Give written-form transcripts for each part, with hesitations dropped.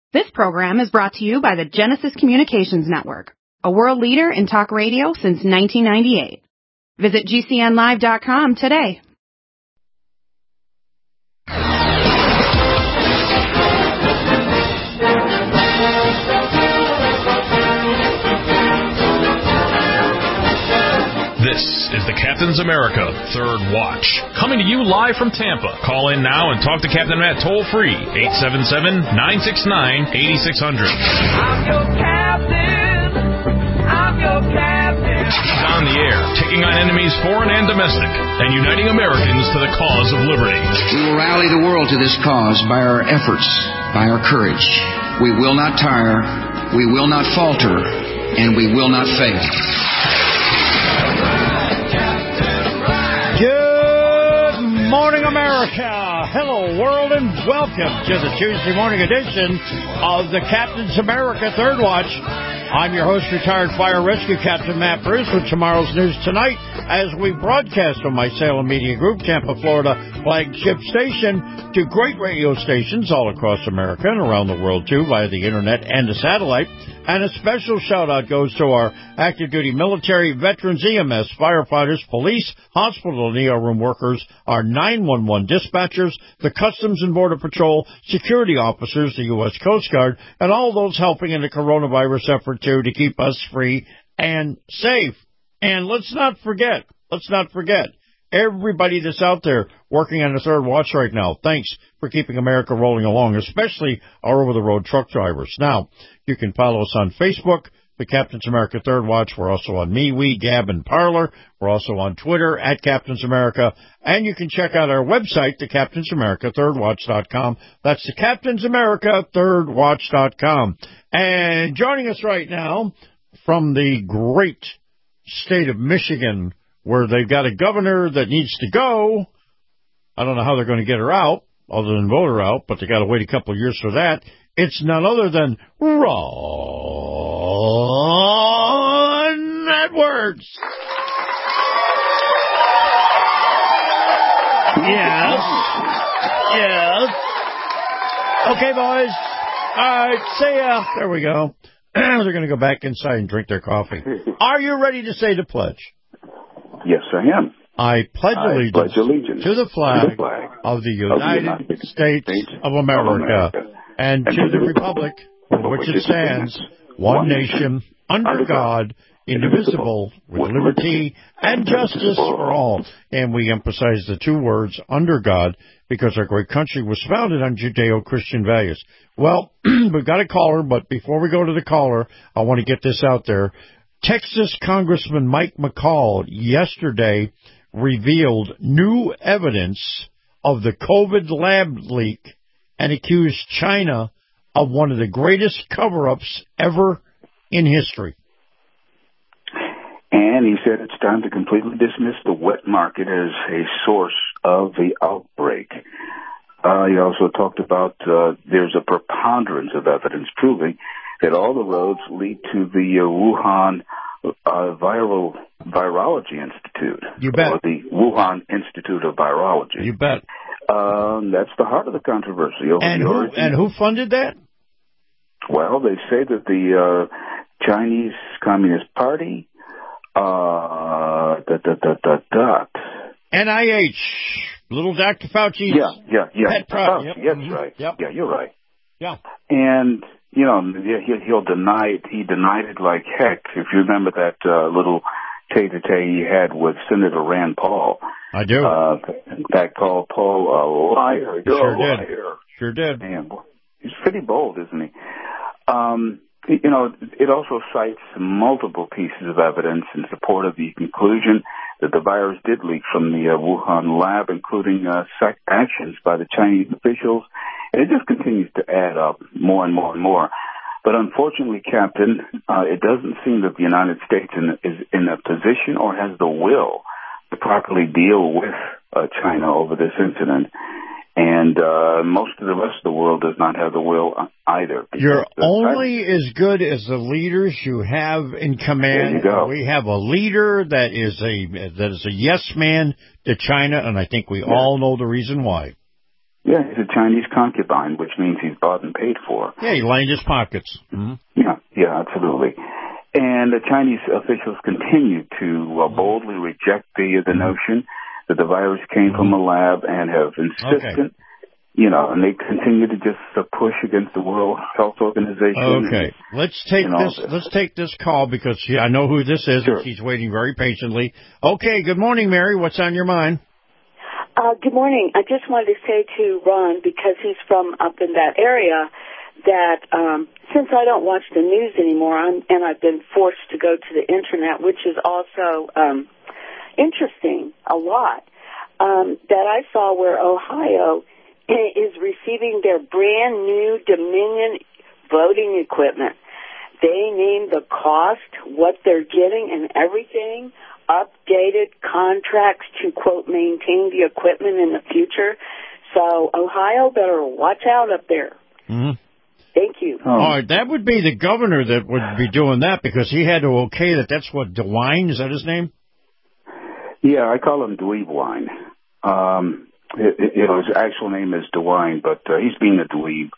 This program is brought to you by the Genesis Communications Network, a world leader in talk radio since 1998. Visit GCNlive.com today. This is the Captain's America Third Watch, coming to you live from Tampa. Call in now and talk to Captain Matt toll-free, 877-969-8600. I'm your captain. I'm your captain. He's on the air, taking on enemies foreign and domestic, and uniting Americans to the cause of liberty. We will rally the world to this cause by our efforts, by our courage. We will not tire, we will not falter, and we will not fail. Good morning, America. Hello, world, and welcome to the Tuesday morning edition of the Captain's America Third Watch. I'm your host, retired fire rescue captain Matt Bruce, with tomorrow's news tonight as we broadcast on my Salem Media Group, Tampa, Florida flagship station, to great radio stations all across America and around the world, too, via the internet and the satellite. And a special shout-out goes to our active-duty military, veterans, EMS, firefighters, police, hospital and ER room workers, our 911 dispatchers, the Customs and Border Patrol, security officers, the U.S. Coast Guard, and all those helping in the coronavirus effort, too, to keep us free and safe. And let's not forget, everybody that's out there working on the Third Watch right now, thanks for keeping America rolling along, especially our over-the-road truck drivers. Now, you can follow us on Facebook, the Captain's America Third Watch. We're also on MeWe, Gab, and Parler. We're also on Twitter, at Captain's America. And you can check out our website, thecaptainsamericathirdwatch.com. That's thecaptainsamericathirdwatch.com. And joining us right now from the great state of Michigan, where they've got a governor that needs to go. I don't know how they're going to get her out, other than vote her out, but they got to wait a couple of years for that. It's none other than Ron Edwards. Yes. Okay, boys. All right, say there we go. They're going to go back inside and drink their coffee. Are you ready to say the pledge? Yes, I am. I pledge allegiance to the flag of the United States of America and to the republic for which it stands, one nation, under God, indivisible, with liberty and justice for all. And we emphasize the two words, under God, because our great country was founded on Judeo-Christian values. Well, we've got a caller, but before we go to the caller, I want to get this out there. Texas Congressman Mike McCall yesterday revealed new evidence of the COVID lab leak and accused China of one of the greatest cover-ups ever in history. And he said it's time to completely dismiss the wet market as a source of the outbreak. He also talked about there's a preponderance of evidence proving that all the roads lead to the Wuhan Virology Institute. You bet. Or the Wuhan Institute of Virology. You bet. That's the heart of the controversy. And who funded that? Well, they say that the Chinese Communist Party, NIH, little Dr. Fauci's pet project. That's right. Yep. Yeah, you're right. Yeah. And, you know, he'll deny it. He denied it like heck. If you remember that little tete-a-tete he had with Senator Rand Paul. I do. That called Paul a liar. You're a liar. Sure did. Man, he's pretty bold, isn't he? You know, it also cites multiple pieces of evidence in support of the conclusion that the virus did leak from the Wuhan lab, including actions by the Chinese officials. And it just continues to add up more and more and more. But unfortunately, Captain, it doesn't seem that the United States is in a position or has the will to properly deal with China over this incident. And most of the rest of the world does not have the will either. You're only as good as the leaders you have in command. There you go. We have a leader that is a yes man to China, and I think we all know the reason why. Yeah, he's a Chinese concubine, which means he's bought and paid for. Yeah, he lined his pockets. Mm-hmm. Yeah, absolutely. And the Chinese officials continue to boldly reject the notion that the virus came from a lab and have insisted, and they continue to just push against the World Health Organization. Okay, let's take this call because I know who this is. Sure. And she's waiting very patiently. Okay, good morning, Mary. What's on your mind? Good morning. I just wanted to say to Ron, because he's from up in that area, that since I don't watch the news anymore, and I've been forced to go to the Internet, which is also interesting a lot, that I saw where Ohio is receiving their brand new Dominion voting equipment. They named the cost, what they're getting, and everything, updated contracts to, quote, maintain the equipment in the future. So Ohio better watch out up there. Mm-hmm. Thank you. All right, that would be the governor that would be doing that because he had to okay that. That's what, DeWine, is that his name? Yeah, I call him Dweeb Wine. His actual name is DeWine, but he's being a dweeb.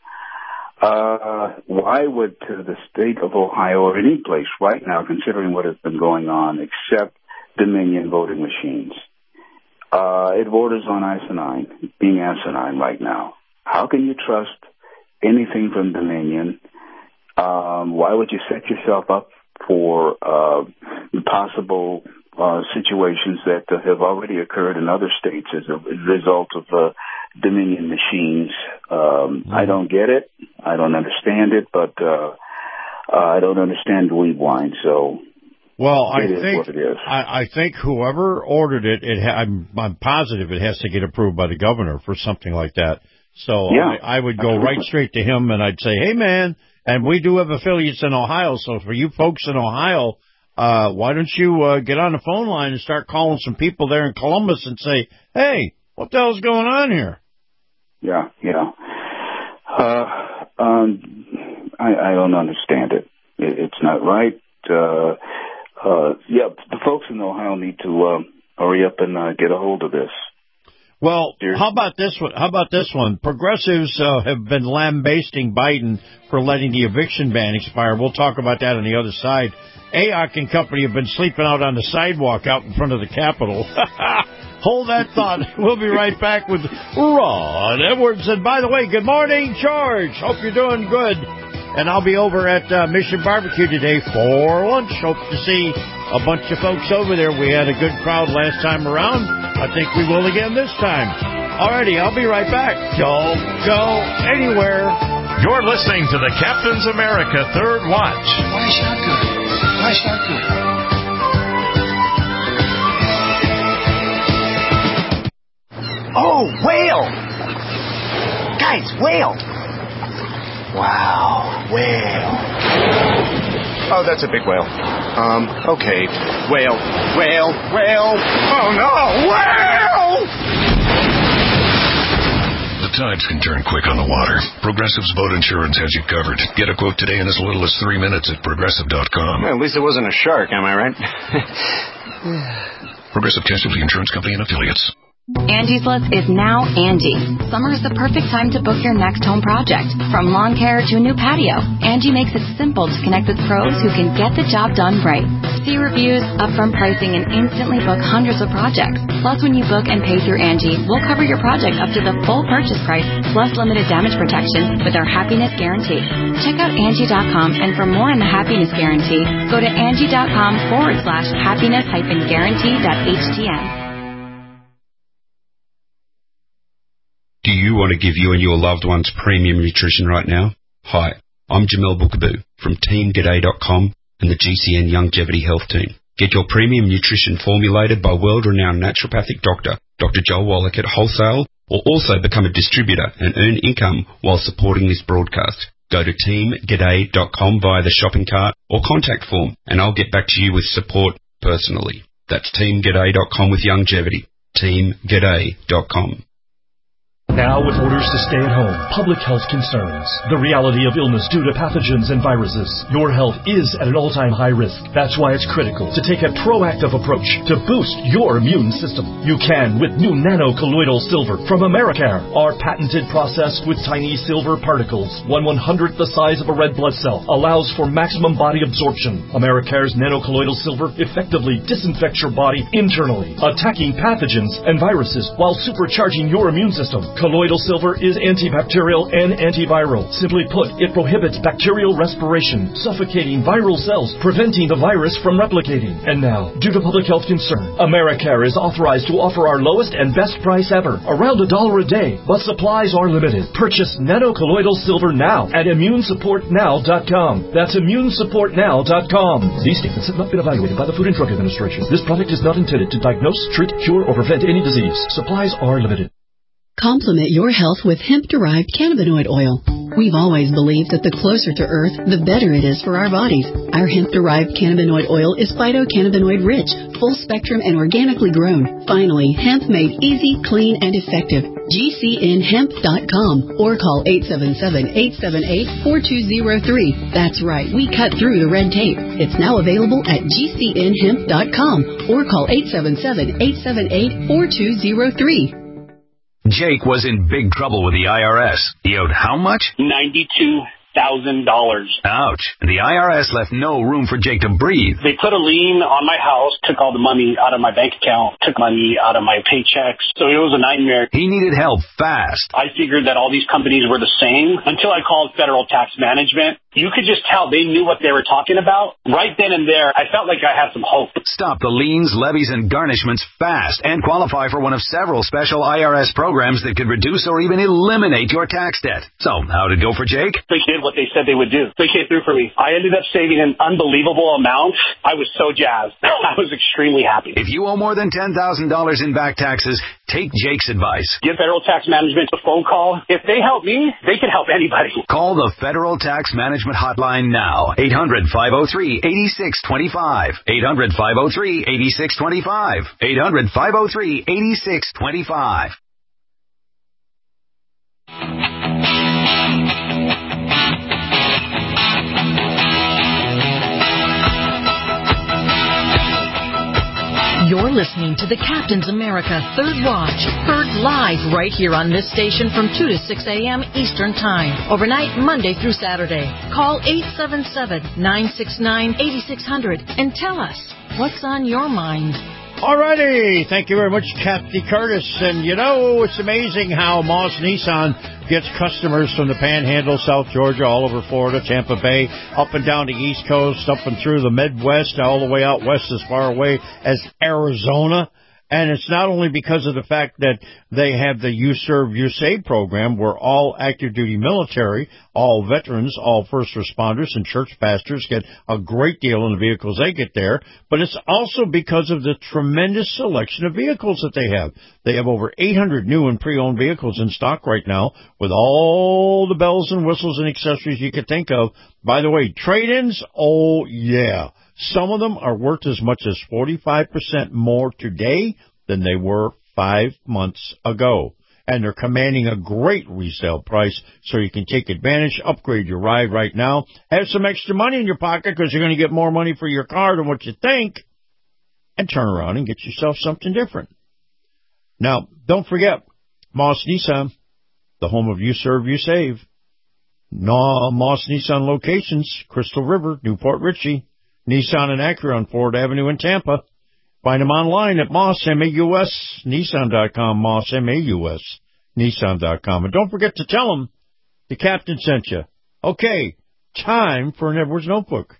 Why would the state of Ohio or any place right now, considering what has been going on, accept Dominion voting machines? It borders on being asinine right now. How can you trust anything from Dominion? Why would you set yourself up for possible situations that have already occurred in other states as a result of Dominion machines? I don't get it. I don't understand it, but I don't understand Dweeb Wine, so well, I think whoever ordered it, I'm positive it has to get approved by the governor for something like that. So yeah, I would go right straight to him and I'd say, hey, man, and we do have affiliates in Ohio, so for you folks in Ohio, why don't you get on the phone line and start calling some people there in Columbus and say, hey, what the hell's going on here? Yeah. I don't understand it. It's not right. The folks in Ohio need to hurry up and get a hold of this. Well, how about this one? Progressives have been lambasting Biden for letting the eviction ban expire. We'll talk about that on the other side. AOC and company have been sleeping out on the sidewalk out in front of the Capitol. Hold that thought. We'll be right back with Ron Edwards. And by the way, good morning, George. Hope you're doing good. And I'll be over at Mission Barbecue today for lunch. Hope to see a bunch of folks over there. We had a good crowd last time around. I think we will again this time. Alrighty, I'll be right back. Don't go anywhere. You're listening to the Captain's America Third Watch. Why shotgun? Oh, whale! Guys, whale! Wow, whale. Oh, that's a big whale. Okay. Whale. Oh, no, whale! The tides can turn quick on the water. Progressive's boat insurance has you covered. Get a quote today in as little as 3 minutes at Progressive.com. Well, at least it wasn't a shark, am I right? Progressive Casualty Insurance Company and Affiliates. Angie's List is now Angie. Summer is the perfect time to book your next home project. From lawn care to a new patio, Angie makes it simple to connect with pros who can get the job done right. See reviews, upfront pricing, and instantly book hundreds of projects. Plus, when you book and pay through Angie, we'll cover your project up to the full purchase price, plus limited damage protection with our Happiness Guarantee. Check out Angie.com, and for more on the Happiness Guarantee, go to Angie.com/happiness-guarantee.htm. Do you want to give you and your loved ones premium nutrition right now? Hi, I'm Jamel Bookaboo from TeamGaday.com and the GCN Longevity Health Team. Get your premium nutrition formulated by world-renowned naturopathic doctor, Dr. Joel Wallach at wholesale, or also become a distributor and earn income while supporting this broadcast. Go to TeamGaday.com via the shopping cart or contact form, and I'll get back to you with support personally. That's TeamGaday.com with longevity. TeamGaday.com. Now with orders to stay at home, public health concerns, the reality of illness due to pathogens and viruses, your health is at an all-time high risk. That's why it's critical to take a proactive approach to boost your immune system. You can with new nano-colloidal silver from Americare. Our patented process with tiny silver particles, 1/100th the size of a red blood cell, allows for maximum body absorption. Americare's nano-colloidal silver effectively disinfects your body internally, attacking pathogens and viruses while supercharging your immune system. Colloidal silver is antibacterial and antiviral. Simply put, it prohibits bacterial respiration, suffocating viral cells, preventing the virus from replicating. And now, due to public health concern, Americare is authorized to offer our lowest and best price ever, around $1 a day, but supplies are limited. Purchase nano-colloidal silver now at ImmuneSupportNow.com. That's ImmuneSupportNow.com. These statements have not been evaluated by the Food and Drug Administration. This product is not intended to diagnose, treat, cure, or prevent any disease. Supplies are limited. Complement your health with hemp-derived cannabinoid oil. We've always believed that the closer to Earth, the better it is for our bodies. Our hemp-derived cannabinoid oil is phytocannabinoid-rich, full-spectrum, and organically grown. Finally, hemp made easy, clean, and effective. GCNHemp.com or call 877-878-4203. That's right, we cut through the red tape. It's now available at GCNHemp.com or call 877-878-4203. Jake was in big trouble with the IRS. He owed how much? $92,000. Ouch. The IRS left no room for Jake to breathe. They put a lien on my house, took all the money out of my bank account, took money out of my paychecks. So it was a nightmare. He needed help fast. I figured that all these companies were the same until I called Federal Tax Management. You could just tell they knew what they were talking about. Right then and there, I felt like I had some hope. Stop the liens, levies, and garnishments fast and qualify for one of several special IRS programs that could reduce or even eliminate your tax debt. So, how'd it go for Jake? They did what they said they would do. They came through for me. I ended up saving an unbelievable amount. I was so jazzed. I was extremely happy. If you owe more than $10,000 in back taxes, take Jake's advice. Give Federal Tax Management a phone call. If they help me, they can help anybody. Call the Federal Tax Management hotline now. 800-503-8625. 800-503-8625. 800-503-8625. You're listening to the Captain's America Third Watch, heard live right here on this station from 2 to 6 a.m. Eastern Time, overnight Monday through Saturday. Call 877-969-8600 and tell us what's on your mind. Alrighty, thank you very much, Kathy Curtis. And you know, it's amazing how Moss Nissan gets customers from the Panhandle, South Georgia, all over Florida, Tampa Bay, up and down the East Coast, up and through the Midwest, all the way out west as far away as Arizona. And it's not only because of the fact that they have the You Serve, You Save program where all active duty military, all veterans, all first responders and church pastors get a great deal on the vehicles they get there, but it's also because of the tremendous selection of vehicles that they have. They have over 800 new and pre-owned vehicles in stock right now with all the bells and whistles and accessories you could think of. By the way, trade-ins, oh yeah. Some of them are worth as much as 45% more today than they were 5 months ago. And they're commanding a great resale price, so you can take advantage, upgrade your ride right now, have some extra money in your pocket because you're going to get more money for your car than what you think, and turn around and get yourself something different. Now, don't forget, Moss Nissan, the home of You Serve, You Save. Moss Nissan locations, Crystal River, Newport Richey, Nissan and Acura on Ford Avenue in Tampa. Find them online at MossMAUSNissan.com, MossMAUSNissan.com. And don't forget to tell them the captain sent you. Okay, time for an Edwards Notebook.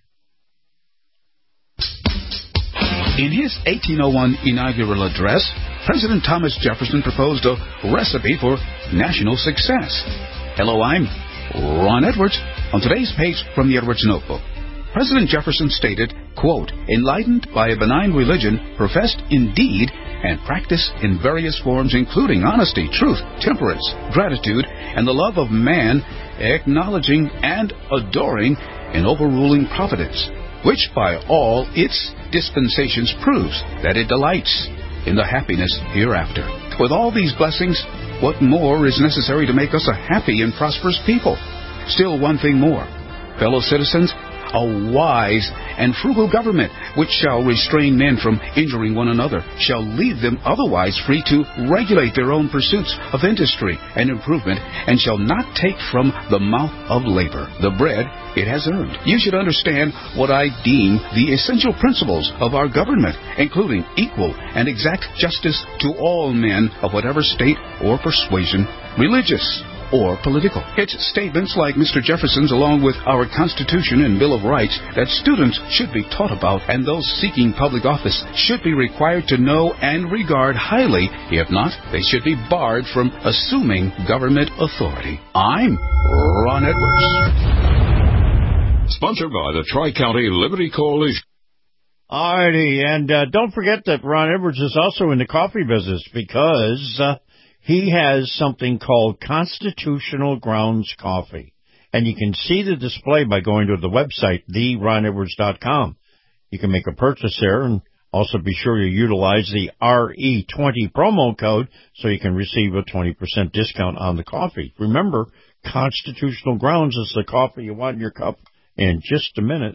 In his 1801 inaugural address, President Thomas Jefferson proposed a recipe for national success. Hello, I'm Ron Edwards. On today's page from the Edwards Notebook, President Jefferson stated, quote, enlightened by a benign religion, professed in deed and practiced in various forms, including honesty, truth, temperance, gratitude, and the love of man, acknowledging and adoring and overruling providence, which by all its dispensations proves that it delights in the happiness hereafter. With all these blessings, What more is necessary to make us a happy and prosperous people? Still one thing more. Fellow citizens, a wise and frugal government, which shall restrain men from injuring one another, shall leave them otherwise free to regulate their own pursuits of industry and improvement, and shall not take from the mouth of labor the bread it has earned. You should understand what I deem the essential principles of our government, including equal and exact justice to all men of whatever state or persuasion, religious or political. It's statements like Mr. Jefferson's, along with our Constitution and Bill of Rights, that students should be taught about, and those seeking public office should be required to know and regard highly. If not, they should be barred from assuming government authority. I'm Ron Edwards. Sponsored by the Tri-County Liberty Coalition. Alrighty, and don't forget that Ron Edwards is also in the coffee business, because he has something called Constitutional Grounds Coffee. And you can see the display by going to the website, theronedwards.com. You can make a purchase there, and also be sure you utilize the RE20 promo code so you can receive a 20% discount on the coffee. Remember, Constitutional Grounds is the coffee you want in your cup in just a minute.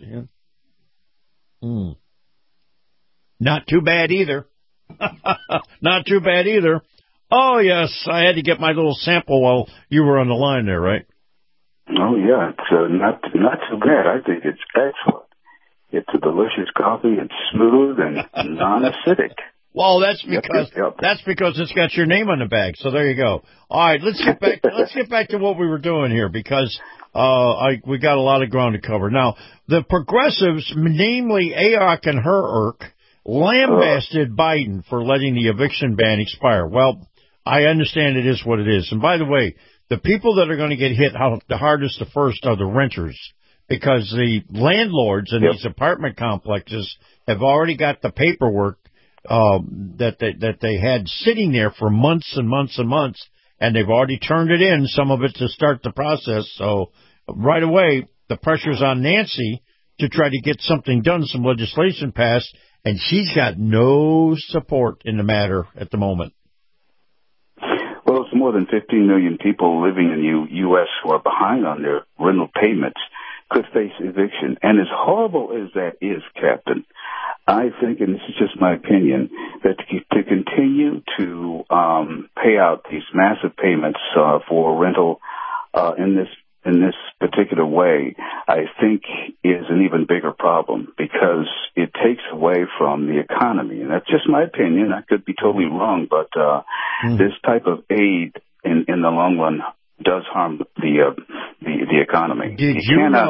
Not too bad either. Not too bad either. Oh, yes, I had to get my little sample while you were on the line there, right? Oh, yeah, it's not too bad. I think it's excellent. It's a delicious coffee. It's smooth and non-acidic. Well, that's because it's got your name on the bag. So there you go. All right, let's get back to what we were doing here, because we got a lot of ground to cover. Now, the progressives, namely AOC and her irk, lambasted Biden for letting the eviction ban expire. Well, I understand it is what it is. And by the way, the people that are going to get hit the hardest at first are the renters, because the landlords in these apartment complexes have already got the paperwork that they had sitting there for months and months and months, and they've already turned it in, some of it to start the process. So right away, the pressure's on Nancy to try to get something done, some legislation passed, and she's got no support in the matter at the moment. Well, it's more than 15 million people living in the U.S. who are behind on their rental payments could face eviction. And as horrible as that is, Captain, I think, and this is just my opinion, that to continue to pay out these massive payments for rental in this particular way, I think is an even bigger problem, because it takes away from the economy. And that's just my opinion. I could be totally wrong, but this type of aid in the long run does harm the economy. Did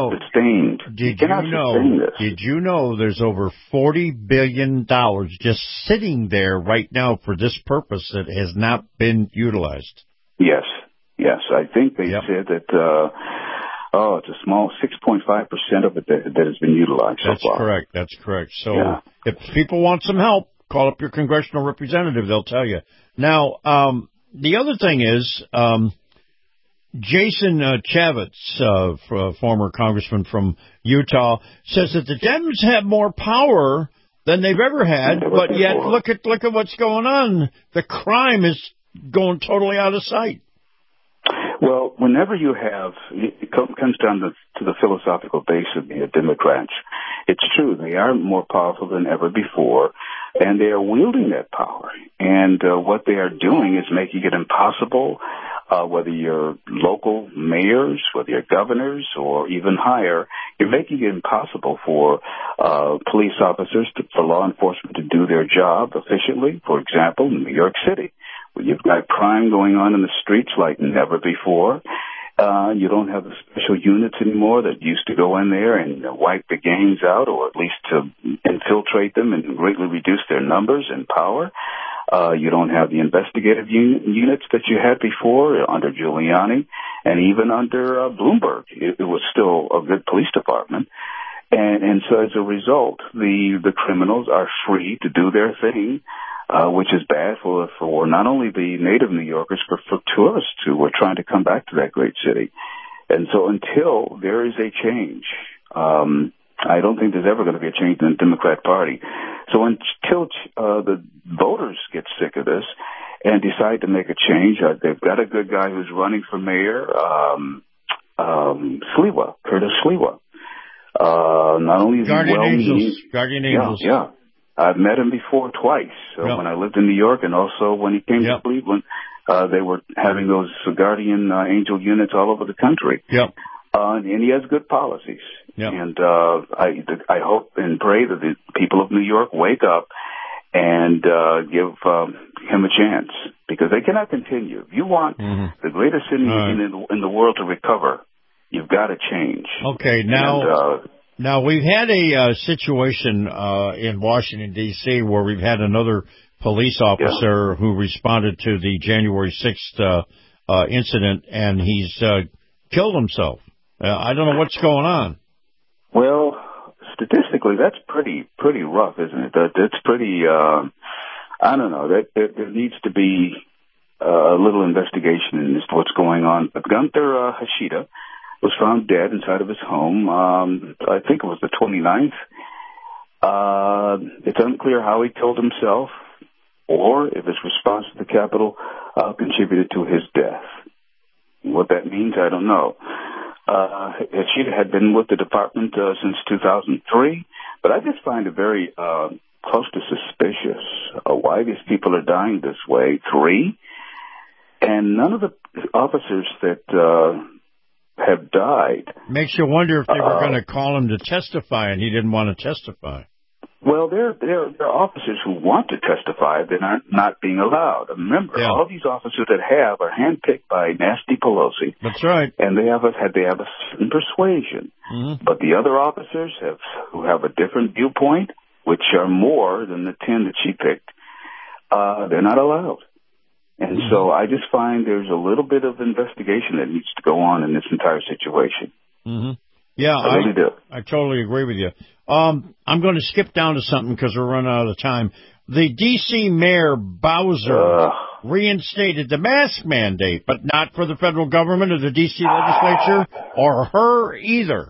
you know there's over $40 billion just sitting there right now for this purpose that has not been utilized? Yes. I think they said that, it's a small 6.5% of it that has been utilized so far. That's correct. So if people want some help, call up your congressional representative. They'll tell you. Now, the other thing is, Jason Chaffetz, former congressman from Utah, says that the Dems have more power than they've ever had, but yet look at what's going on. The crime is going totally out of sight. Well, whenever you have, it comes down to the philosophical base of the Democrats. It's true, they are more powerful than ever before, and they are wielding that power. And what they are doing is making it impossible, whether you're local mayors, whether you're governors, or even higher, you're making it impossible for police officers, for law enforcement to do their job efficiently. For example, in New York City, where you've got crime going on in the streets like never before. You don't have the special units anymore that used to go in there and wipe the gangs out, or at least to infiltrate them and greatly reduce their numbers and power. You don't have the investigative units that you had before under Giuliani, and even under Bloomberg. It was still a good police department. And so as a result, the criminals are free to do their thing, which is bad for not only the native New Yorkers, but for tourists who are trying to come back to that great city. And so until there is a change, I don't think there's ever going to be a change in the Democrat Party. So until the voters get sick of this and decide to make a change. They've got a good guy who's running for mayor, Sliwa, Curtis Sliwa. Not only is Guardian he well-meaning, Angels. Yeah. I've met him before twice. When I lived in New York, and also when he came to Cleveland, they were having those Guardian Angel units all over the country. And he has good policies. And I hope and pray that the people of New York wake up and give him a chance, because they cannot continue. If you want the greatest city in the world to recover, you've got to change. Okay, now we've had a situation in Washington, D.C., where we've had another police officer who responded to the January 6th incident, and he's killed himself. I don't know what's going on. Well, statistically, that's pretty rough, isn't it? That's pretty, I don't know. There needs to be a little investigation into what's going on. But Gunther Hashida was found dead inside of his home. I think it was the 29th. It's unclear how he killed himself, or if his response to the Capitol contributed to his death. What that means, I don't know. Hashida had been with the department since 2003, but I just find it very close to suspicious why these people are dying this way. 3, and none of the officers that have died. Makes you wonder if they were going to call him to testify, and he didn't want to testify. Well, there are officers who want to testify that are not being allowed. Remember, all these officers that are handpicked by Nancy Pelosi. That's right. And they have a certain persuasion. But the other officers who have a different viewpoint, which are more than the 10 that she picked, they're not allowed. And so I just find there's a little bit of investigation that needs to go on in this entire situation. Yeah, I really do. I totally agree with you. I'm going to skip down to something because we're running out of time. The D.C. Mayor Bowser reinstated the mask mandate, but not for the federal government or the D.C. legislature or her either.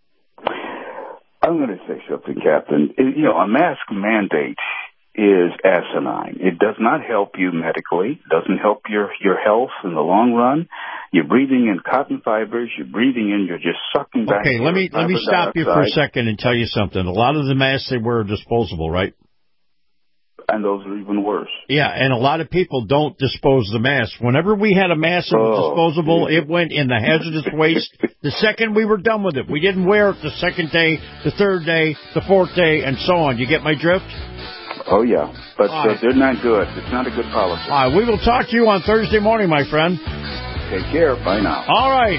I'm going to say something, Captain. A mask mandate is asinine. It does not help you medically. It doesn't help your health in the long run. You're breathing in cotton fibers. You're just sucking back. Okay, let me stop you for a second and tell you something. A lot of the masks they wear are disposable, right? And those are even worse. Yeah, and a lot of people don't dispose the mask. Whenever we had a mask that was disposable, it went in the hazardous waste the second we were done with it. We didn't wear it the second day, the third day, the fourth day, and so on. You get my drift? Oh, yeah. But they're not good. It's not a good policy. All right, we will talk to you on Thursday morning, my friend. Take care. Bye now. All right.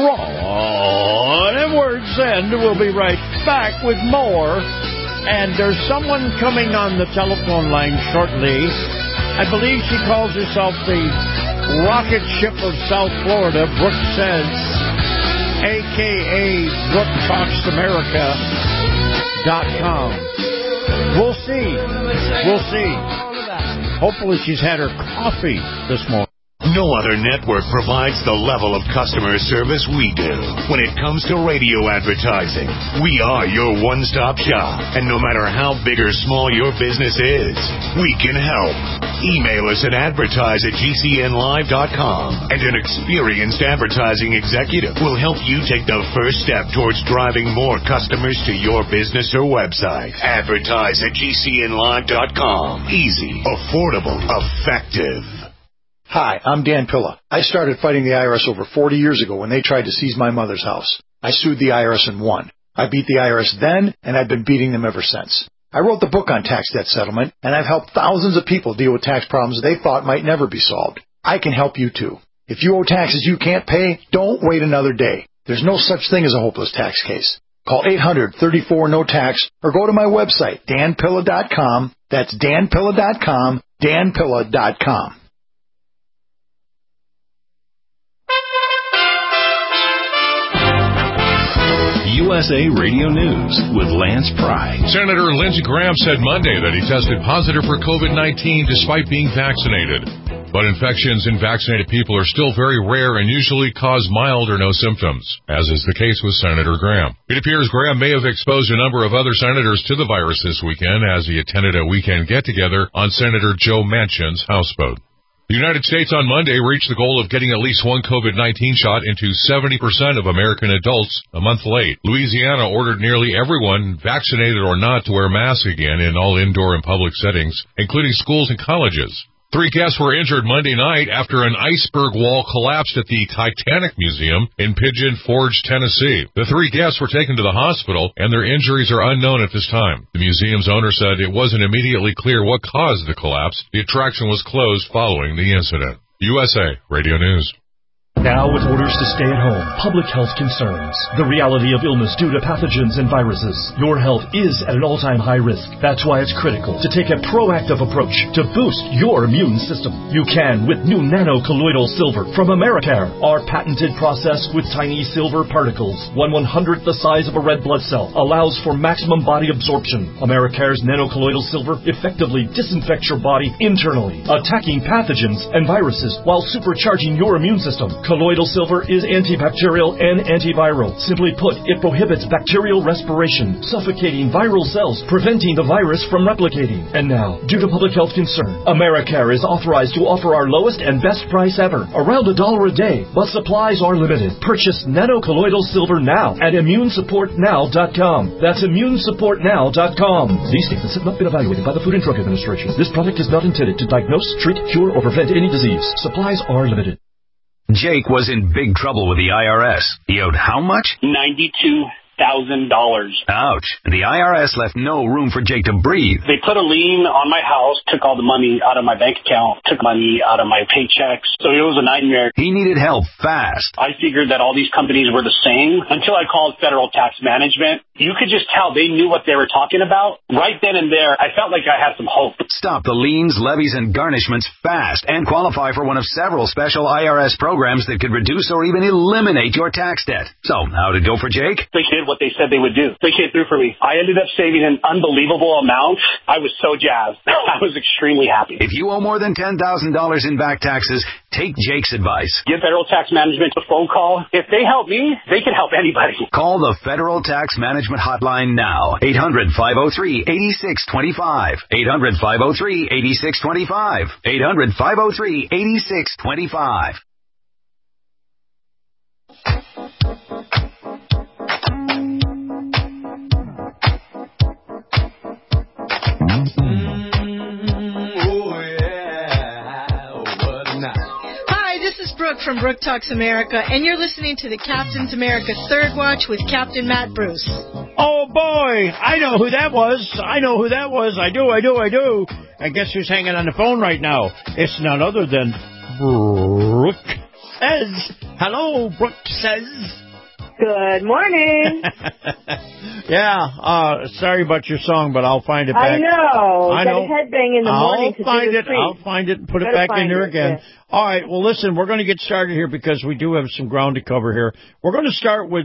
Ron Edwards, and we'll be right back with more. And there's someone coming on the telephone line shortly. I believe she calls herself the rocket ship of South Florida. Brooke says, a.k.a. BrookeTalksAmerica.com. We'll see. Hopefully she's had her coffee this morning. No other network provides the level of customer service we do. When it comes to radio advertising, we are your one-stop shop. And no matter how big or small your business is, we can help. Email us at advertise@gcnlive.com, and an experienced advertising executive will help you take the first step towards driving more customers to your business or website. Advertise@gcnlive.com. Easy, affordable, effective. Hi, I'm Dan Pilla. I started fighting the IRS over 40 years ago when they tried to seize my mother's house. I sued the IRS and won. I beat the IRS then, and I've been beating them ever since. I wrote the book on tax debt settlement, and I've helped thousands of people deal with tax problems they thought might never be solved. I can help you too. If you owe taxes you can't pay, don't wait another day. There's no such thing as a hopeless tax case. Call 800-34-NO-TAX or go to my website, danpilla.com. That's danpilla.com, danpilla.com. USA Radio News with Lance Pry. Senator Lindsey Graham said Monday that he tested positive for COVID-19 despite being vaccinated. But infections in vaccinated people are still very rare and usually cause mild or no symptoms, as is the case with Senator Graham. It appears Graham may have exposed a number of other senators to the virus this weekend as he attended a weekend get-together on Senator Joe Manchin's houseboat. The United States on Monday reached the goal of getting at least one COVID-19 shot into 70% of American adults a month late. Louisiana ordered nearly everyone, vaccinated or not, to wear masks again in all indoor and public settings, including schools and colleges. 3 guests were injured Monday night after an iceberg wall collapsed at the Titanic Museum in Pigeon Forge, Tennessee. The 3 guests were taken to the hospital, and their injuries are unknown at this time. The museum's owner said it wasn't immediately clear what caused the collapse. The attraction was closed following the incident. USA Radio News. Now with orders to stay at home, public health concerns, the reality of illness due to pathogens and viruses, your health is at an all-time high risk. That's why it's critical to take a proactive approach to boost your immune system. You can with new nano-colloidal silver from Americare. Our patented process with tiny silver particles, 1/100th the size of a red blood cell, allows for maximum body absorption. Americare's nano-colloidal silver effectively disinfects your body internally, attacking pathogens and viruses while supercharging your immune system. Colloidal silver is antibacterial and antiviral. Simply put, it prohibits bacterial respiration, suffocating viral cells, preventing the virus from replicating. And now, due to public health concern, Americare is authorized to offer our lowest and best price ever, around $1 a day, but supplies are limited. Purchase nano-colloidal silver now at immunesupportnow.com. That's immunesupportnow.com. These statements have not been evaluated by the Food and Drug Administration. This product is not intended to diagnose, treat, cure, or prevent any disease. Supplies are limited. Jake was in big trouble with the IRS. He owed how much? $92,000. Ouch. And the IRS left no room for Jake to breathe. They put a lien on my house, took all the money out of my bank account, took money out of my paychecks. So it was a nightmare. He needed help fast. I figured that all these companies were the same until I called Federal Tax Management. You could just tell they knew what they were talking about. Right then and there, I felt like I had some hope. Stop the liens, levies, and garnishments fast and qualify for one of several special IRS programs that could reduce or even eliminate your tax debt. So, how'd it go for Jake? They did what they said they would do. They came through for me. I ended up saving an unbelievable amount. I was so jazzed. I was extremely happy. If you owe more than $10,000 in back taxes, take Jake's advice. Give Federal Tax Management a phone call. If they help me, they can help anybody. Call the Federal Tax Management Hotline now. 800-503-8625. 800-503-8625. 800-503-8625. From Brooke Talks America, and you're listening to the Captain's America Third Watch with Captain Matt Bruce. Oh, boy, I know who that was. I do. And guess who's hanging on the phone right now? It's none other than Brooke says. Hello, Brooke says. Good morning. Yeah, sorry about your song, but I'll find it back. I know. Headbang in the morning. I'll find it and put it back in there again. Yeah. All right, well, listen, we're going to get started here because we do have some ground to cover here. We're going to start with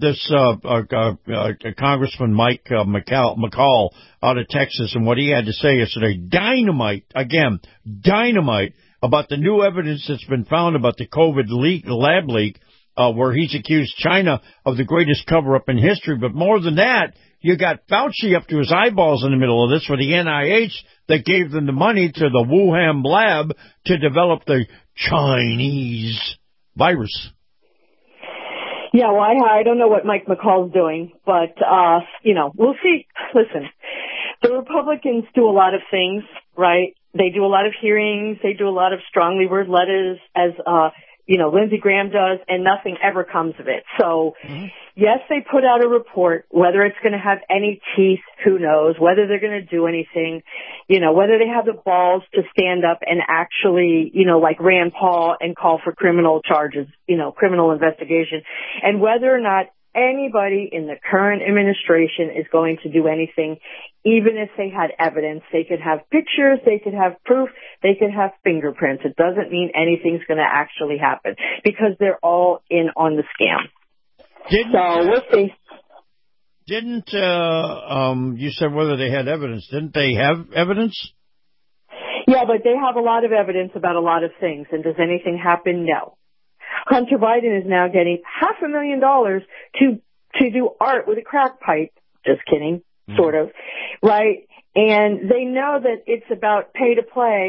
Congressman Mike McCall out of Texas and what he had to say yesterday. Dynamite about the new evidence that's been found about the COVID lab leak. Where he's accused China of the greatest cover-up in history. But more than that, you got Fauci up to his eyeballs in the middle of this for the NIH that gave them the money to the Wuhan lab to develop the Chinese virus. Yeah, well, I don't know what Mike McCall's doing, but, we'll see. Listen, the Republicans do a lot of things, right? They do a lot of hearings. They do a lot of strongly worded letters as, Lindsey Graham does, and nothing ever comes of it. So, yes, they put out a report. Whether it's going to have any teeth, who knows? Whether they're going to do anything, whether they have the balls to stand up and actually, like Rand Paul and call for criminal charges, criminal investigation, and whether or not anybody in the current administration is going to do anything. Even if they had evidence, they could have pictures, they could have proof, they could have fingerprints. It doesn't mean anything's going to actually happen because they're all in on the scam. We'll see. Didn't you said whether they had evidence? Didn't they have evidence? Yeah, but they have a lot of evidence about a lot of things. And does anything happen? No. Hunter Biden is now getting $500,000 to do art with a crack pipe. Just kidding. Sort of, right? And they know that it's about pay to play,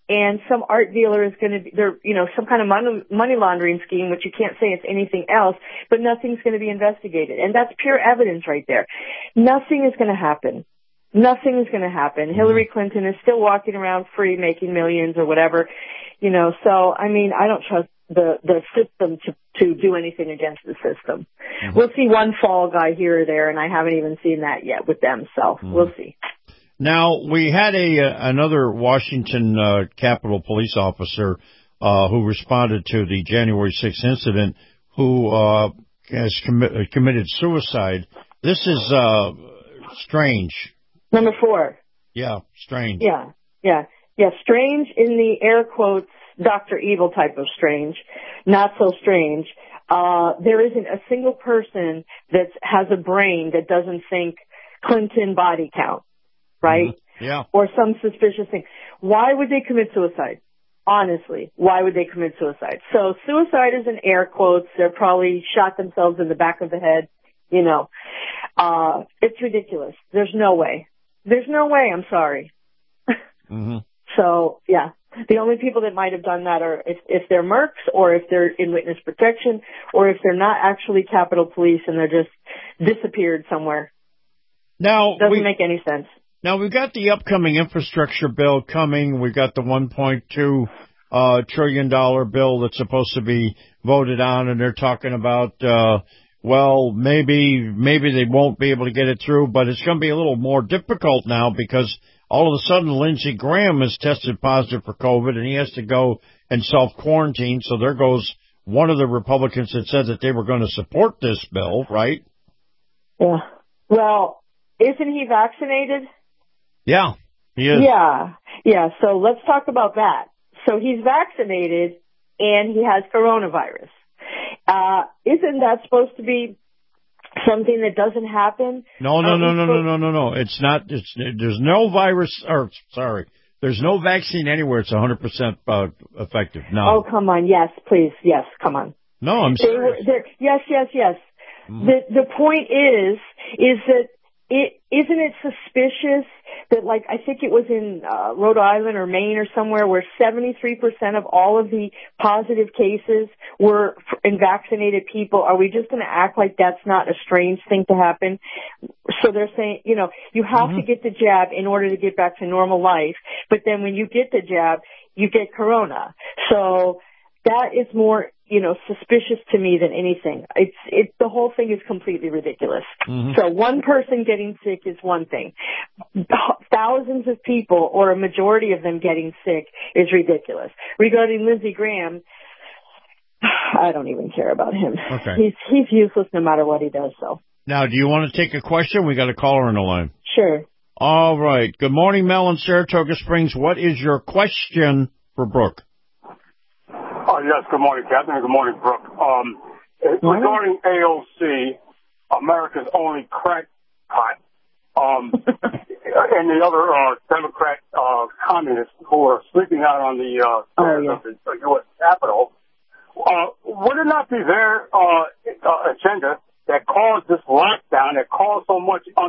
and some art dealer is going to be there, some kind of money laundering scheme, which you can't say it's anything else, but nothing's going to be investigated. And that's pure evidence right there. Nothing is going to happen. Nothing is going to happen. Hillary Clinton is still walking around free, making millions or whatever, so, I mean, I don't trust the system to do anything against the system. We'll see one fall guy here or there, and I haven't even seen that yet with them, so we'll see. Now, we had another Washington Capitol police officer who responded to the January 6th incident who has committed suicide. This is strange. Number 4. Yeah, strange. Yeah, strange in the air quotes, Dr. Evil type of strange, not so strange. There isn't a single person that has a brain that doesn't think Clinton body count, right? Yeah. Or some suspicious thing. Why would they commit suicide? Honestly, why would they commit suicide? So suicide is in air quotes. They probably shot themselves in the back of the head. It's ridiculous. There's no way. I'm sorry. So, yeah. The only people that might have done that are if they're mercs or if they're in witness protection or if they're not actually Capitol Police and they're just disappeared somewhere. Now, doesn't make any sense. Now, we've got the upcoming infrastructure bill coming. We've got the $1.2 trillion bill that's supposed to be voted on, and they're talking about, maybe they won't be able to get it through, but it's going to be a little more difficult now because all of a sudden Lindsey Graham has tested positive for COVID, and he has to go and self-quarantine. So there goes one of the Republicans that said that they were going to support this bill, right? Yeah. Well, isn't he vaccinated? Yeah, he is. Yeah. So let's talk about that. So he's vaccinated, and he has coronavirus. Isn't that supposed to be something that doesn't happen? No. It's not. There's no virus. There's no vaccine anywhere. It's 100% effective. No. Oh, come on. Yes, please. Yes, come on. No, I'm serious. Yes. The point is that isn't it suspicious that, like, I think it was in Rhode Island or Maine or somewhere where 73% of all of the positive cases were in vaccinated people. Are we just going to act like that's not a strange thing to happen? So they're saying, you have to get the jab in order to get back to normal life. But then when you get the jab, you get corona. So that is more, suspicious to me than anything. It's the whole thing is completely ridiculous. So one person getting sick is one thing. Thousands of people or a majority of them getting sick is ridiculous. Regarding Lindsey Graham, I don't even care about him. Okay. He's useless no matter what he does, so. Now, do you want to take a question? We got a caller on the line. Sure. All right. Good morning, Mel in Saratoga Springs. What is your question for Brooke? Oh, yes. Good morning, Captain. Good morning, Brooke. Regarding AOC, America's only crack pot, and the other Democrat communists who are sleeping out on the stairs of the U.S. Capitol, would it not be their agenda that caused this lockdown, that caused so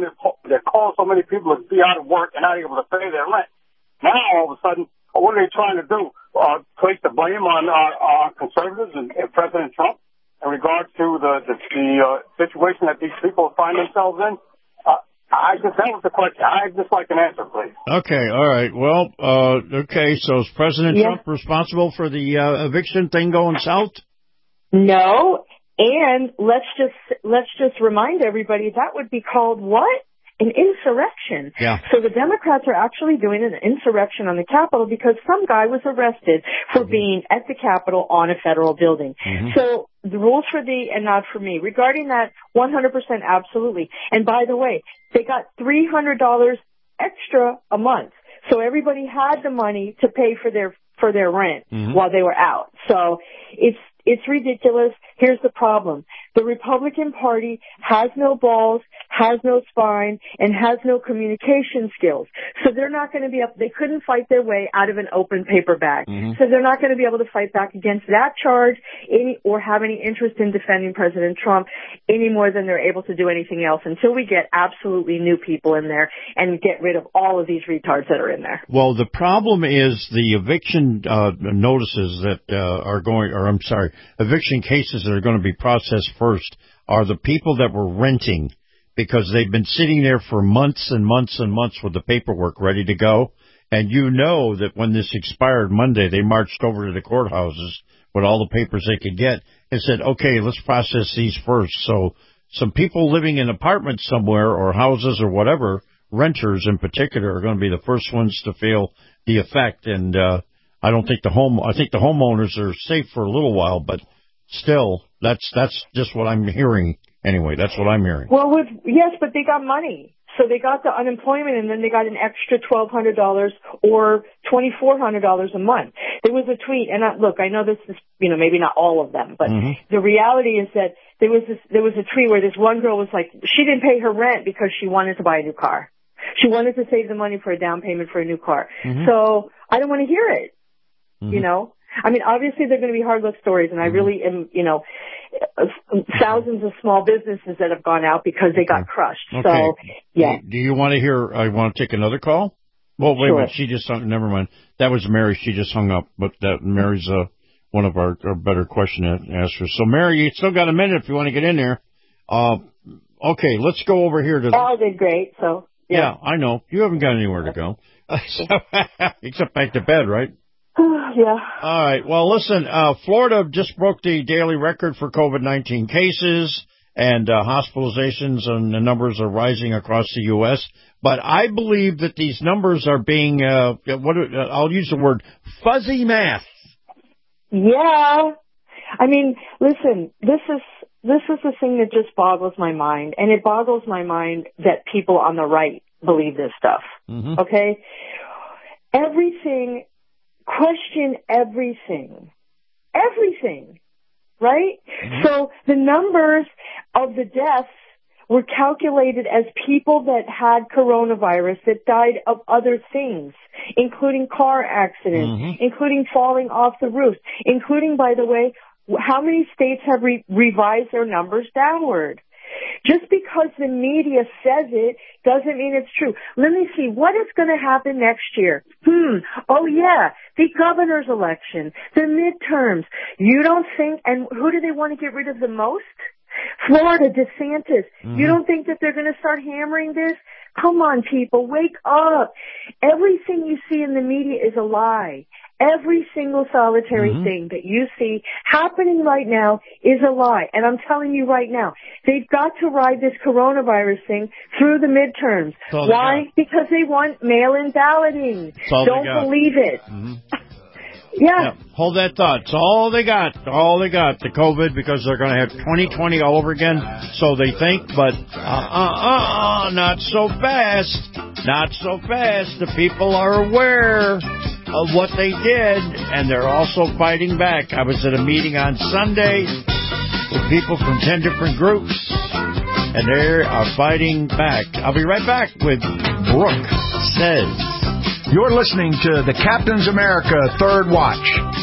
many people to be out of work and not able to pay their rent? Now, all of a sudden, what are they trying to do? Place the blame on conservatives and President Trump in regards to the situation that these people find themselves in? That was the question. I'd just like an answer, please. Okay, all right. Well, so is President Trump responsible for the eviction thing going south? No, and let's just remind everybody that would be called what? An insurrection. Yeah. So the Democrats are actually doing an insurrection on the Capitol because some guy was arrested for being at the Capitol on a federal building. So the rules for thee and not for me. Regarding that, 100% absolutely. And by the way, they got $300 extra a month. So everybody had the money to pay for their rent while they were out. So it's ridiculous. Here's the problem. The Republican Party has no balls, has no spine, and has no communication skills. So they're not going to be they couldn't fight their way out of an open paper bag. So they're not going to be able to fight back against that charge or have any interest in defending President Trump any more than they're able to do anything else until we get absolutely new people in there and get rid of all of these retards that are in there. Well, the problem is the eviction notices that eviction cases that are going to be processed first are the people that were renting, because they've been sitting there for months and months and months with the paperwork ready to go. And you know that when this expired Monday, they marched over to the courthouses with all the papers they could get and said, okay, let's process these first. So some people living in apartments somewhere or houses or whatever, renters in particular, are going to be the first ones to feel the effect. And I think the homeowners are safe for a little while, but still, that's just what I'm hearing. Anyway, that's what I'm hearing. Well, yes, but they got money. So they got the unemployment, and then they got an extra $1,200 or $2,400 a month. There was a tweet, and I know this is, maybe not all of them, but the reality is that there was a tweet where this one girl was like, she didn't pay her rent because she wanted to buy a new car. She wanted to save the money for a down payment for a new car. So I don't want to hear it, I mean, obviously there are going to be hard luck stories, and I really am, thousands of small businesses that have gone out because they got crushed. Okay. So, yeah. Do you want to hear, I want to take another call? Well, wait a minute, she just hung, never mind. That was Mary, she just hung up, but Mary's one of our better question askers. So, Mary, you still got a minute if you want to get in there. Okay, let's go over here to... Al did great, so... Yeah, I know. You haven't got anywhere to go. Except back to bed, right? Yeah. All right. Well, listen, Florida just broke the daily record for COVID-19 cases, and hospitalizations, and the numbers are rising across the U.S. But I believe that these numbers are being, I'll use the word fuzzy math. Yeah. I mean, listen, this is the thing that just boggles my mind, and it boggles my mind that people on the right believe this stuff. Okay? Question everything, right? So the numbers of the deaths were calculated as people that had coronavirus that died of other things, including car accidents, including falling off the roofs, including, by the way, how many states have revised their numbers downward? Just because the media says it doesn't mean it's true. Let me see. What is going to happen next year? Oh, yeah. The governor's election, the midterms. You don't think, and who do they want to get rid of the most? Florida, DeSantis. You don't think that they're going to start hammering this? Come on, people. Wake up. Everything you see in the media is a lie. Every single solitary thing that you see happening right now is a lie. And I'm telling you right now, they've got to ride this coronavirus thing through the midterms. Why? Because they want mail-in balloting. Don't believe it. Yeah. Hold that thought. It's all they got. The COVID, because they're going to have 2020 all over again, so they think, but not so fast. Not so fast. The people are aware of what they did, and they're also fighting back. I was at a meeting on Sunday with people from 10 different groups, and they are fighting back. I'll be right back with Brooke Says. You're listening to the Captain's America Third Watch.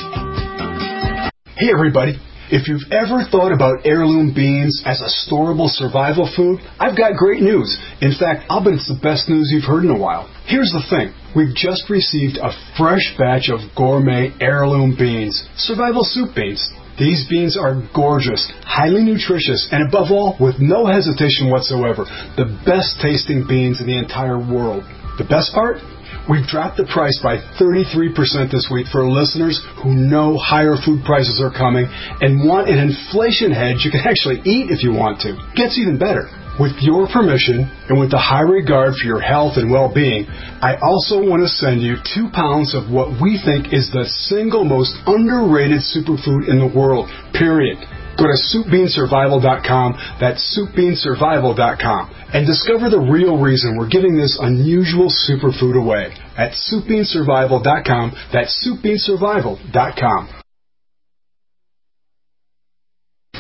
Hey, everybody. If you've ever thought about heirloom beans as a storable survival food, I've got great news. In fact, I'll bet it's the best news you've heard in a while. Here's the thing. We've just received a fresh batch of gourmet heirloom beans, survival soup beans. These beans are gorgeous, highly nutritious, and above all, with no hesitation whatsoever, the best tasting beans in the entire world. The best part? We've dropped the price by 33% this week for listeners who know higher food prices are coming and want an inflation hedge you can actually eat if you want to. Gets even better. With your permission and with the high regard for your health and well-being, I also want to send you 2 pounds of what we think is the single most underrated superfood in the world, period. Go to SoupBeanSurvival.com, that's SoupBeanSurvival.com, and discover the real reason we're giving this unusual superfood away at SoupBeanSurvival.com, that's SoupBeanSurvival.com.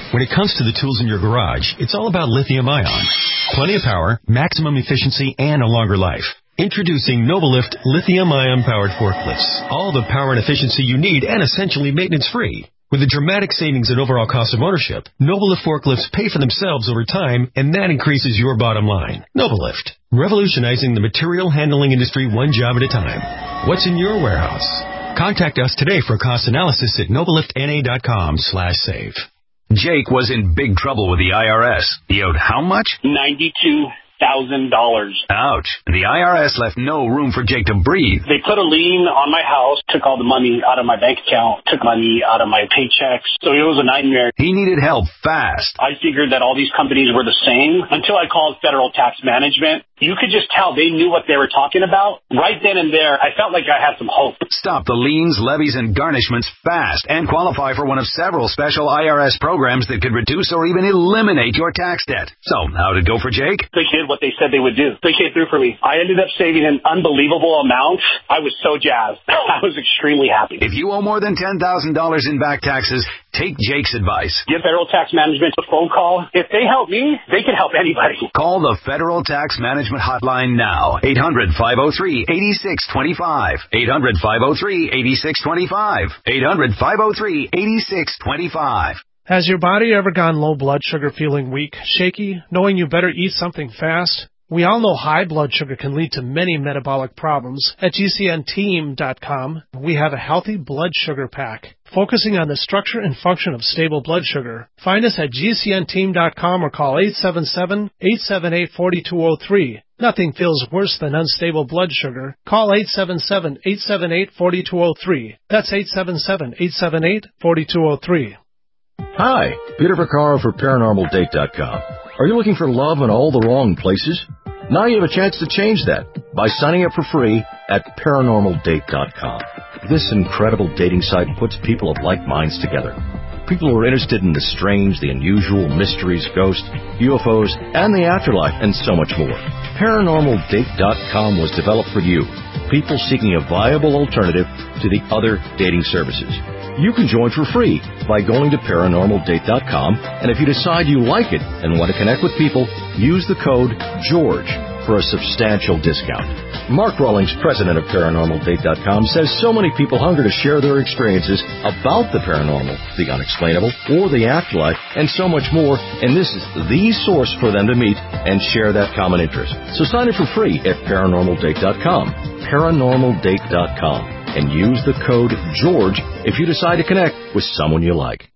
When it comes to the tools in your garage, it's all about lithium-ion. Plenty of power, maximum efficiency, and a longer life. Introducing Novalift lithium-ion powered forklifts. All the power and efficiency you need and essentially maintenance-free. With a dramatic savings in overall cost of ownership, Novalift forklifts pay for themselves over time, and that increases your bottom line. Novalift, revolutionizing the material handling industry one job at a time. What's in your warehouse? Contact us today for a cost analysis at novaliftna.com/save. Jake was in big trouble with the IRS. He owed how much? $92,000. Ouch. The IRS left no room for Jake to breathe. They put a lien on my house, took all the money out of my bank account, took money out of my paychecks. So it was a nightmare. He needed help fast. I figured that all these companies were the same until I called Federal Tax Management. You could just tell they knew what they were talking about. Right then and there, I felt like I had some hope. Stop the liens, levies, and garnishments fast and qualify for one of several special IRS programs that could reduce or even eliminate your tax debt. So, how'd it go for Jake? They did what they said they would do. They came through for me. I ended up saving an unbelievable amount. I was so jazzed. I was extremely happy. If you owe more than $10,000 in back taxes, take Jake's advice. Give Federal Tax Management a phone call. If they help me, they can help anybody. Call the Federal Tax Management Hotline now. 800-503-8625. 800-503-8625. 800-503-8625. Has your body ever gone low blood sugar, feeling weak, shaky, knowing you better eat something fast? We all know high blood sugar can lead to many metabolic problems. At GCNteam.com, we have a healthy blood sugar pack, focusing on the structure and function of stable blood sugar. Find us at GCNteam.com or call 877-878-4203. Nothing feels worse than unstable blood sugar. Call 877-878-4203. That's 877-878-4203. Hi, Peter Vaccaro for ParanormalDate.com. Are you looking for love in all the wrong places? Now you have a chance to change that by signing up for free at ParanormalDate.com. This incredible dating site puts people of like minds together. People who are interested in the strange, the unusual, mysteries, ghosts, UFOs, and the afterlife, and so much more. ParanormalDate.com was developed for you, people seeking a viable alternative to the other dating services. You can join for free by going to ParanormalDate.com, and if you decide you like it and want to connect with people, use the code GEORGE for a substantial discount. Mark Rawlings, president of ParanormalDate.com, says so many people hunger to share their experiences about the paranormal, the unexplainable, or the afterlife, and so much more, and this is the source for them to meet and share that common interest. So sign up for free at ParanormalDate.com, ParanormalDate.com. and use the code GEORGE if you decide to connect with someone you like.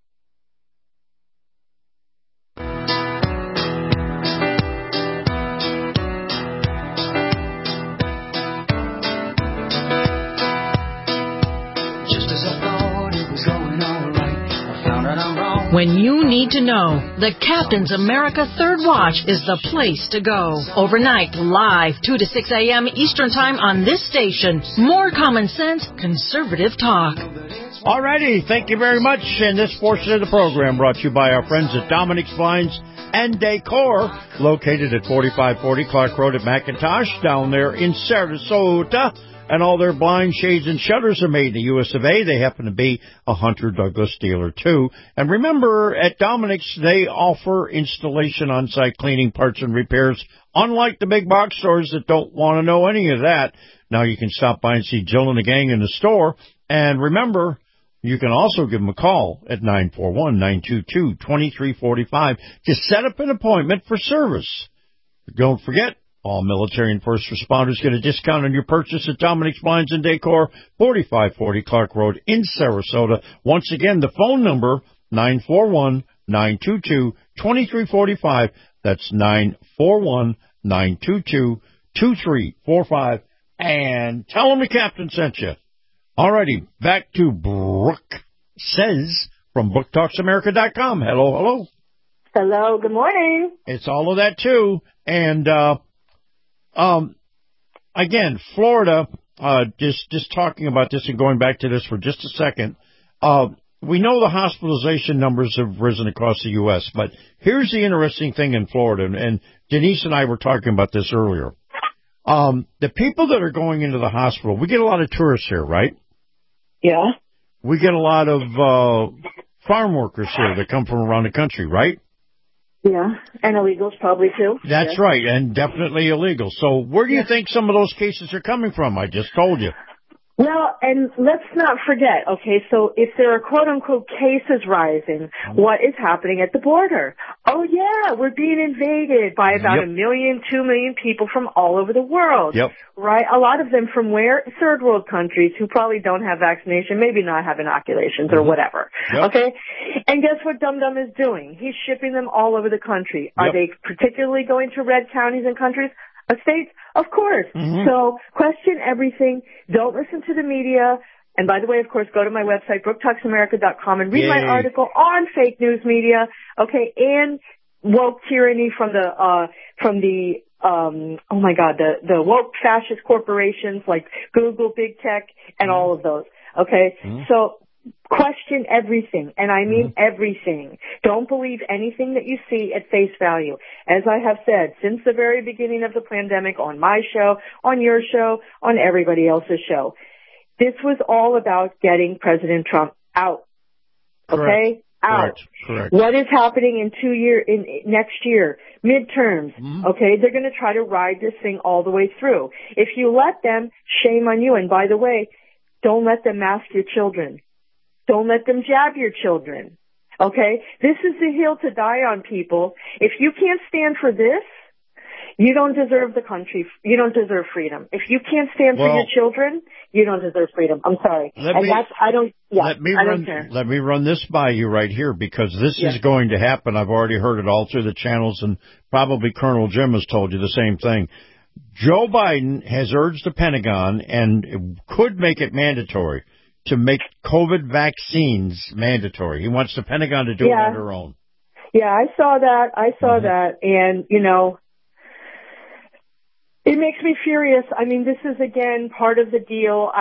When you need to know, the Captain's America Third Watch is the place to go. Overnight, live, 2 to 6 a.m. Eastern Time on this station. More common sense, conservative talk. Alrighty, thank you very much. And this portion of the program brought to you by our friends at Dominic's Blinds and Decor, located at 4540 Clark Road at McIntosh, down there in Sarasota. And all their blinds, shades, and shutters are made in the U.S. of A. They happen to be a Hunter Douglas dealer, too. And remember, at Dominic's, they offer installation, on-site cleaning, parts, and repairs, unlike the big box stores that don't want to know any of that. Now you can stop by and see Jill and the gang in the store. And remember, you can also give them a call at 941-922-2345 to set up an appointment for service. Don't forget, all military and first responders get a discount on your purchase at Dominic's Blinds and Decor, 4540 Clark Road in Sarasota. Once again, the phone number, 941-922-2345. That's 941-922-2345. And tell them the captain sent you. All righty, back to Brooke Says from BookTalksAmerica.com. Hello, hello. Hello, good morning. It's all of that, too. And, again, Florida, just talking about this and going back to this for just a second, we know the hospitalization numbers have risen across the U.S., but here's the interesting thing in Florida, and Denise and I were talking about this earlier. The people that are going into the hospital, we get a lot of tourists here, right? Yeah. We get a lot of farm workers here that come from around the country, right? Yeah, and illegals probably too. That's right, and definitely illegal. So where do you think some of those cases are coming from? I just told you. Well, and let's not forget, okay, so if there are quote-unquote cases rising, what is happening at the border? Oh, yeah, we're being invaded by about 1 million, 2 million people from all over the world. Yep. Right? A lot of them from where? Third world countries who probably don't have vaccination, maybe not have inoculations or whatever. Yep. Okay? And guess what Dum Dum is doing? He's shipping them all over the country. Are they particularly going to red counties and countries? States? Of course. So question everything. Don't listen to the media. And by the way, of course, go to my website, brooktalksamerica.com, and read my article on fake news media, okay, and woke tyranny from the woke fascist corporations like Google, Big Tech, and all of those. Okay? So question everything, and I mean everything. Don't believe anything that you see at face value. As I have said, since the very beginning of the pandemic, on my show, on your show, on everybody else's show, this was all about getting President Trump out. Okay? Out. Correct. What is happening in next year? Midterms. Okay? They're going to try to ride this thing all the way through. If you let them, shame on you. And by the way, don't let them mask your children. Don't let them jab your children. Okay? This is the hill to die on, people. If you can't stand for this, you don't deserve the country. You don't deserve freedom. If you can't stand for your children, you don't deserve freedom. I'm sorry. I don't care. Let me run this by you right here, because this is going to happen. I've already heard it all through the channels, and probably Colonel Jim has told you the same thing. Joe Biden has urged the Pentagon, and could make it mandatory, to make COVID vaccines mandatory. He wants the Pentagon to do it on their own. Yeah, I saw that. And, you know, it makes me furious. I mean, this is, again, part of the deal.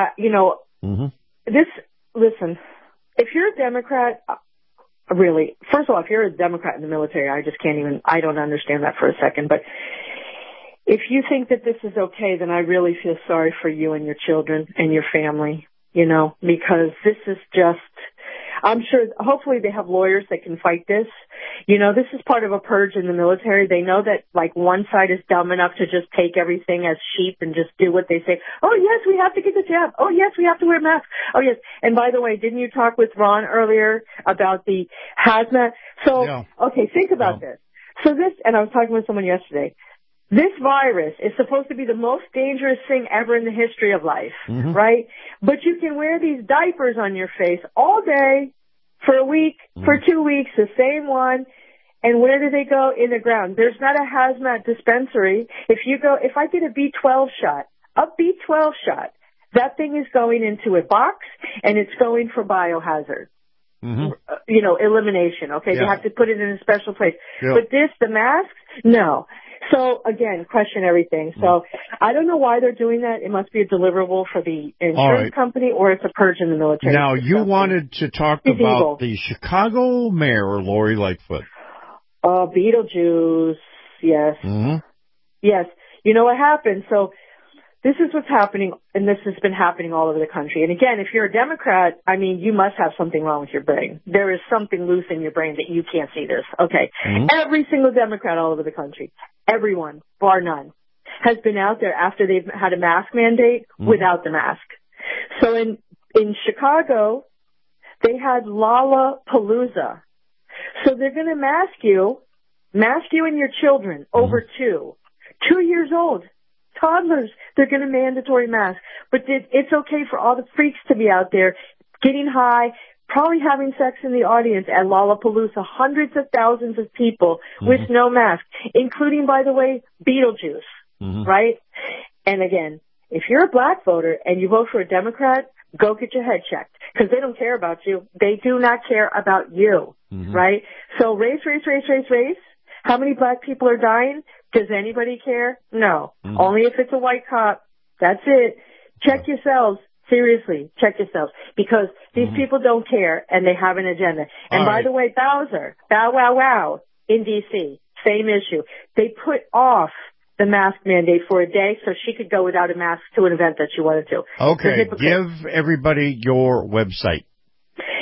Listen, if you're a Democrat, really, first of all, if you're a Democrat in the military, I don't understand that for a second. But if you think that this is okay, then I really feel sorry for you and your children and your family. You know, because this is just, I'm sure, hopefully they have lawyers that can fight this. You know, this is part of a purge in the military. They know that, like, one side is dumb enough to just take everything as sheep and just do what they say. Oh, yes, we have to get the jab. Oh, yes, we have to wear masks. Oh, yes. And by the way, didn't you talk with Ron earlier about the hazmat? So, okay, think about this. So this, and I was talking with someone yesterday. This virus is supposed to be the most dangerous thing ever in the history of life, right? But you can wear these diapers on your face all day, for a week, for 2 weeks, the same one. And where do they go? In the ground. There's not a hazmat dispensary. If I get a B12 shot, that thing is going into a box, and it's going for biohazard. Elimination, okay? They have to put it in a special place. But the masks, no. So, again, question everything. So, I don't know why they're doing that. It must be a deliverable for the insurance company, or it's a purge in the military. Now, you wanted to talk about the Chicago mayor, Lori Lightfoot. Beetlejuice, yes. Yes. You know what happened? So, this is what's happening, and this has been happening all over the country. And again, if you're a Democrat, I mean, you must have something wrong with your brain. There is something loose in your brain that you can't see this. Okay. Every single Democrat all over the country, everyone, bar none, has been out there after they've had a mask mandate without the mask. So in Chicago, they had Lollapalooza. So they're going to mask you and your children over 2 years old. Toddlers, they're going to mandatory mask. But it's okay for all the freaks to be out there getting high, probably having sex in the audience at Lollapalooza. Hundreds of thousands of people with no mask, including, by the way, Beetlejuice, right? And again, if you're a black voter and you vote for a Democrat, go get your head checked, because they don't care about you. They do not care about you, right? So race. How many black people are dying? Does anybody care? No. Only if it's a white cop. That's it. Check yourselves. Seriously, check yourselves. Because these people don't care, and they have an agenda. And by the way, Bowser, Bow Wow Wow, in D.C., same issue. They put off the mask mandate for a day so she could go without a mask to an event that she wanted to. Okay, give everybody your website.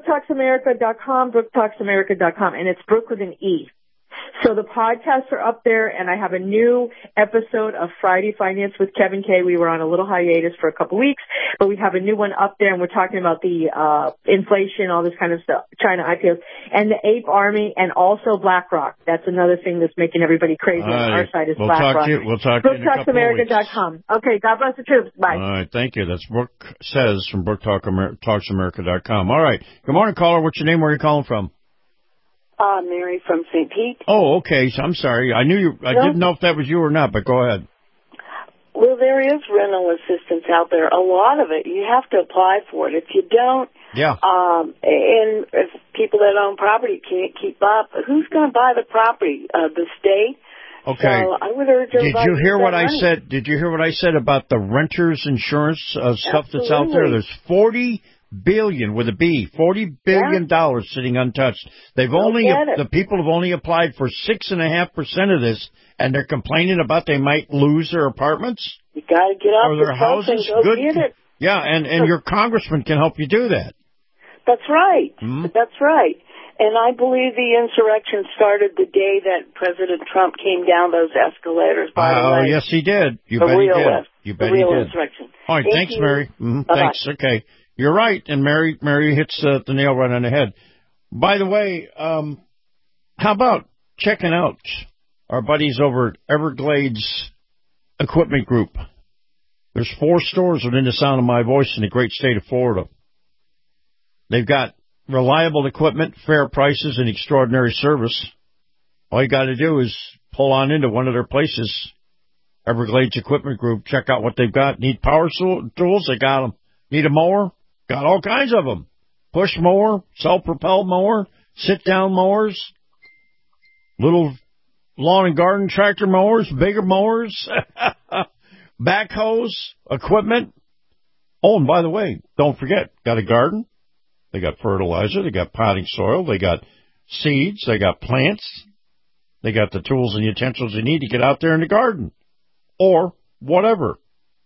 BrookeTalksAmerica.com, BrookeTalksAmerica.com, and it's Brooke with an E. So the podcasts are up there, and I have a new episode of Friday Finance with Kevin Kay. We were on a little hiatus for a couple weeks, but we have a new one up there, and we're talking about the inflation, all this kind of stuff, China IPOs, and the Ape Army, and also BlackRock. That's another thing that's making everybody crazy on our side is BlackRock. We'll talk to you in a couple of weeks. BrookeTalksAmerica.com. Okay, God bless the troops. Bye. All right, thank you. That's Brooke Says from BrookeTalksAmerica.com. All right. Good morning, caller. What's your name? Where are you calling from? Mary from St. Pete. Oh, okay. So I'm sorry. I didn't know if that was you or not, but go ahead. Well, there is rental assistance out there. A lot of it, you have to apply for it. If you don't, and if people that own property can't keep up, who's going to buy the property? The state? Okay. So I would urge everybody. Did you hear what I money. said? Did you hear what I said about the renters insurance stuff that's out there? There's $40 billion with a B, $40 billion sitting untouched. The people have only applied for 6.5% of this, and they're complaining about they might lose their apartments. You got to get up or their houses. And go get it. Yeah, and your congressman can help you do that. That's right. Mm-hmm. That's right. And I believe the insurrection started the day that President Trump came down those escalators. By the way. Oh, yes, he did. You bet he did. You bet he did. Insurrection. All right, thanks, Mary. Mm-hmm. Thanks. Okay. You're right, and Mary hits the nail right on the head. By the way, how about checking out our buddies over at Everglades Equipment Group? There's 4 stores within the sound of my voice in the great state of Florida. They've got reliable equipment, fair prices, and extraordinary service. All you got to do is pull on into one of their places, Everglades Equipment Group. Check out what they've got. Need power tools? They got them. Need a mower? Got all kinds of them. Push mower, self-propelled mower, sit-down mowers, little lawn and garden tractor mowers, bigger mowers, backhoes, equipment. Oh, and by the way, don't forget, got a garden. They got fertilizer. They got potting soil. They got seeds. They got plants. They got the tools and utensils you need to get out there in the garden or whatever.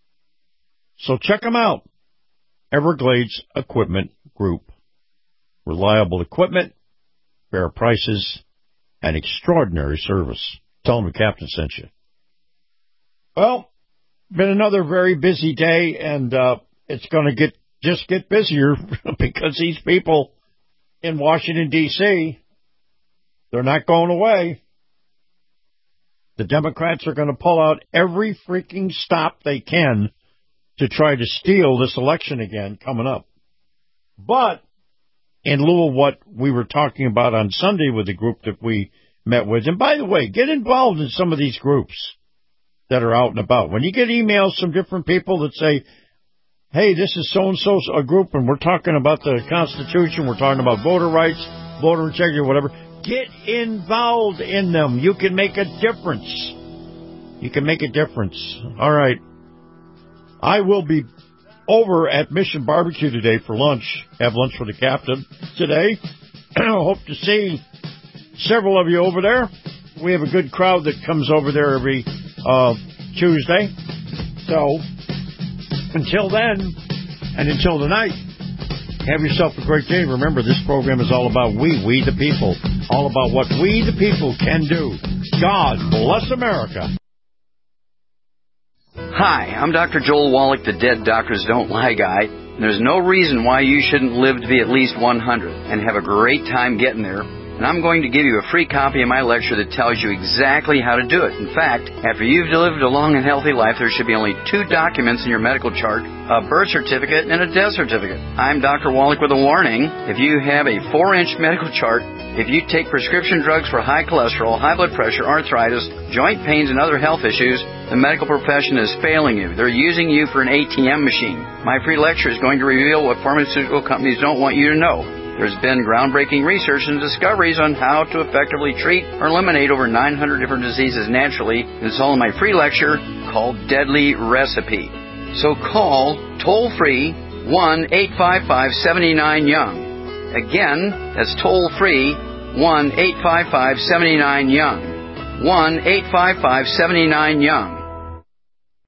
So check them out. Everglades Equipment Group. Reliable equipment, fair prices, and extraordinary service. Tell them the captain sent you. Well, been another very busy day, and it's going to get busier because these people in Washington, D.C., they're not going away. The Democrats are going to pull out every freaking stop they can to try to steal this election again coming up. But in lieu of what we were talking about on Sunday with the group that we met with, and by the way, get involved in some of these groups that are out and about. When you get emails from different people that say, hey, this is so-and-so a group, and we're talking about the Constitution, we're talking about voter rights, voter integrity, whatever, get involved in them. You can make a difference. You can make a difference. All right. I will be over at Mission Barbecue today for lunch. Have lunch with the captain today. Hope to see several of you over there. We have a good crowd that comes over there every Tuesday. So, until then, and until tonight, have yourself a great day. Remember, this program is all about we the people. All about what we the people can do. God bless America. Hi, I'm Dr. Joel Wallach, the Dead Doctors Don't Lie guy. There's no reason why you shouldn't live to be at least 100 and have a great time getting there. And I'm going to give you a free copy of my lecture that tells you exactly how to do it. In fact, after you've lived a long and healthy life, there should be only 2 documents in your medical chart, a birth certificate and a death certificate. I'm Dr. Wallach with a warning. If you have a 4-inch medical chart, if you take prescription drugs for high cholesterol, high blood pressure, arthritis, joint pains, and other health issues, the medical profession is failing you. They're using you for an ATM machine. My free lecture is going to reveal what pharmaceutical companies don't want you to know. There's been groundbreaking research and discoveries on how to effectively treat or eliminate over 900 different diseases naturally. It's all in my free lecture called Deadly Recipe. So call toll-free 1-855-79-YOUNG. Again, that's toll-free 1-855-79-YOUNG. 1-855-79-YOUNG.